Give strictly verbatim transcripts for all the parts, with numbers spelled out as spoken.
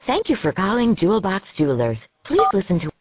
Thank you for calling Jewel Box Jewelers. Please listen to...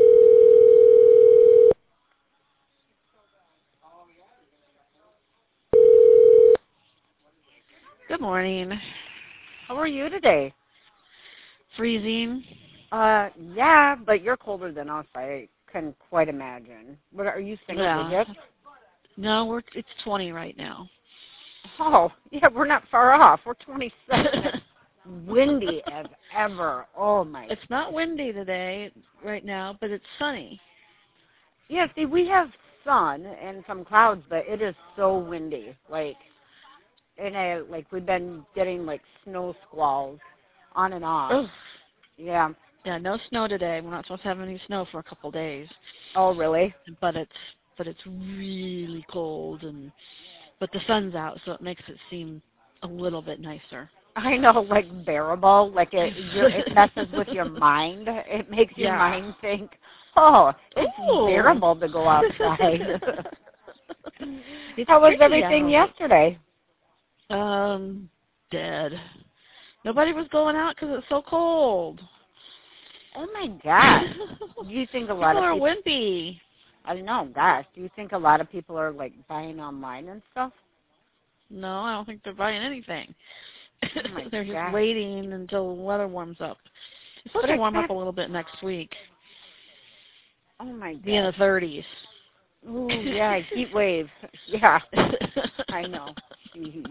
Good morning. How are you today? Freezing. Uh, yeah, but you're colder than us. I can quite imagine. What are you single Yeah. digits? No, we're it's twenty right now. Oh, yeah, we're not far off. We're twenty-seven. It's windy as ever. Oh my. It's not windy today right now, but it's sunny. Yeah, see, we have sun and some clouds, but it is so windy. Like, and I, like we've been getting like snow squalls on and off. Ugh. Yeah. Yeah, no snow today. We're not supposed to have any snow for a couple of days. Oh, really? But it's but it's really cold and but the sun's out, so it makes it seem a little bit nicer. I know, like bearable, like it you're, it messes with your mind. It makes your Yeah. mind think, oh, it's Ooh. bearable to go outside. It's How was pretty everything out. yesterday? Um, dead. Nobody was going out because it's so cold. Oh my gosh! Do you think a lot People of are people? wimpy. I don't know. Gosh, do you think a lot of people are like buying online and stuff? No, I don't think they're buying anything. Oh my They're just gosh. waiting until the weather warms up. It's supposed But to warm it's up a little bit next week. Oh my Be in the gosh. thirties. Ooh, yeah, heat wave. Yeah, I know. Jeez.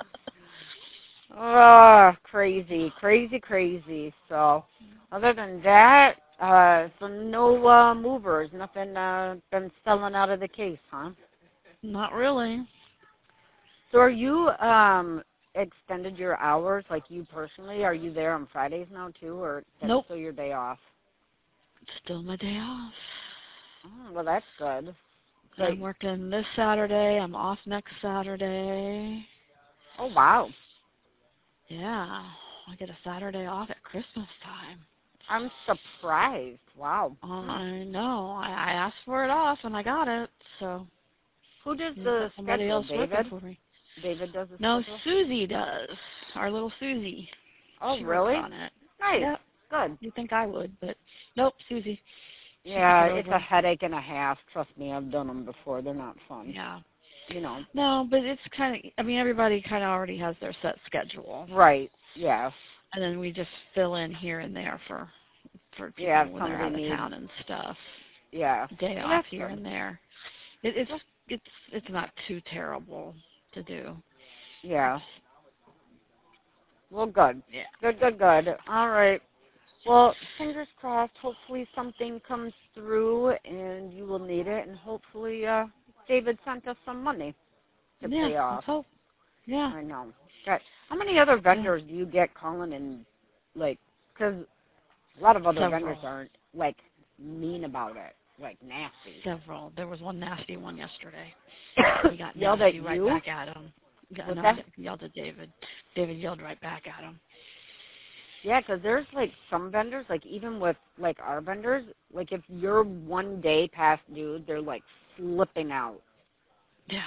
Oh, crazy, crazy, crazy. So, other than that, uh, so no uh, movers, nothing uh, been selling out of the case, huh? Not really. So, are you um extended your hours, like you personally? Are you there on Fridays now too, or that's Nope. still your day off? It's still my day off. Oh, well, that's good. I'm But, working this Saturday. I'm off next Saturday. oh wow, Yeah, I get a Saturday off at Christmas time. I'm surprised. Wow. I know. I, I asked for it off and I got it. So Who does you've the got somebody schedule? else working David? for me. David does the No, schedule? Susie does. Our little Susie. Oh, She really? works on it. Nice. Yep. Good. You think I would, but nope, Susie. She took Yeah, it it's over. a headache and a half. Trust me, I've done them before. They're not fun. Yeah. You know. No, but it's kind of, I mean, everybody kind of already has their set schedule. Right. Yeah. And then we just fill in here and there for, for people Yeah, if when they're out somebody of needs. town and stuff. Yeah. Day Well, off that's here good. and there. It, it's, it's, it's not too terrible to do. Yeah. Well, good. Yeah. Good, good, good. All right. Well, fingers crossed. Hopefully something comes through and you will need it. And hopefully uh, David sent us some money to Yeah, pay off. let's hope. Yeah. I know. God. How many other vendors do you get calling and, like, because a lot of other Several. vendors aren't, like, mean about it, like, nasty. Several. There was one nasty one yesterday. He got Yelled nasty at right you? back at him. Yeah, What's no, that? he yelled at David. David yelled right back at him. Yeah, because there's, like, some vendors, like, even with, like, our vendors, like, if you're one day past due, they're, like, flipping out. Yeah.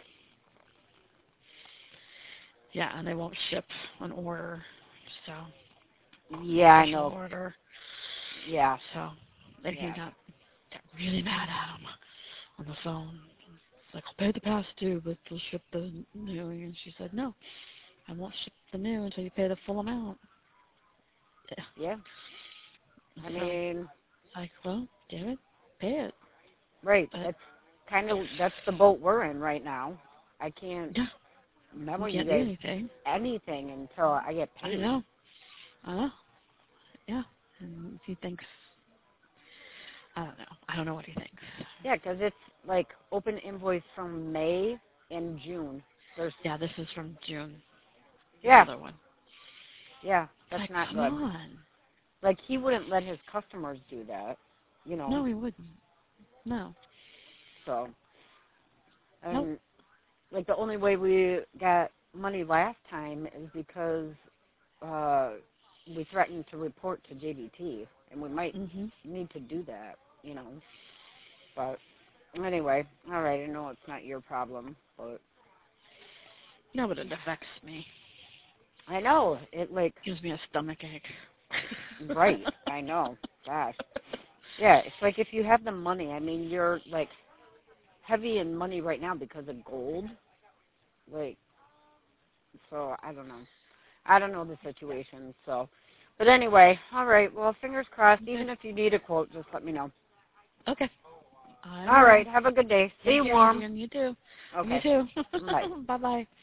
Yeah, and they won't ship an order, so. Yeah, I Special know. order. Yeah. So, then he Yeah. got, got really mad at him on the phone. It's like, I'll pay the past due, but they'll ship the new. And she said, no, I won't ship the new until you pay the full amount. Yeah. Yeah. I So, mean, like, well, damn it, pay it. right. But, That's kind of, that's the boat we're in right now. I can't yeah, remember you you can't do guys anything. anything until I get I paid. know. I know. Yeah. And he thinks, I don't know. I don't know what he thinks. Yeah, because it's like open invoice from May and June. There's Yeah, this is from June. yeah, The other one. yeah, that's Like, not come good. on. Like he wouldn't let his customers do that, you know. No, he wouldn't. No. So, and Nope. like the only way we got money last time is because uh we threatened to report to J B T, and we might Mhm. need to do that, you know. But anyway, all right, I know it's not your problem, but No, but it affects me. I know it like Gives me a stomach ache. Right. I know. Gosh. Yeah, it's like if you have the money, I mean, you're like heavy in money right now because of gold. Like, so I don't know. I don't know the situation. So, but anyway, all right. Well, fingers crossed. Okay. Even if you need a quote, just let me know. Okay. I All will. right. Have a good day. Stay Thank you, warm. Adrian. You too. Okay. You too. Bye. Bye-bye.